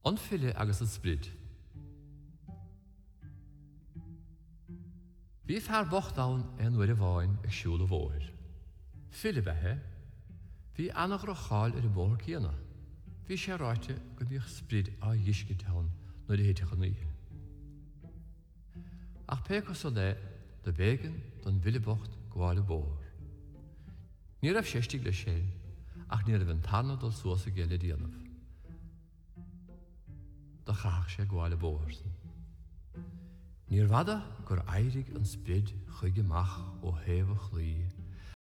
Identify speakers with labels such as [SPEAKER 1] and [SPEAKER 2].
[SPEAKER 1] Anfille agus an sprid. Bhí fear bochtáin an nuair a bháin ag siúl a bhóir. Fille bethe, bhí annach ra cháil ar a bóthar céanna. Bhí sé ráite go bhíoh sprid á dhiisce teann nuair a héiteach an ihe. Ach péchas o le de bégan don bhillebocht gháil a bóthar. Ní raibh séistigh le sé, ach ní raibh an tanna dul suas a géile díanamh. Da chaach sé gháil a bóthar san. Níor vada gur éirigh an sprid chuig amach ó héamh chlí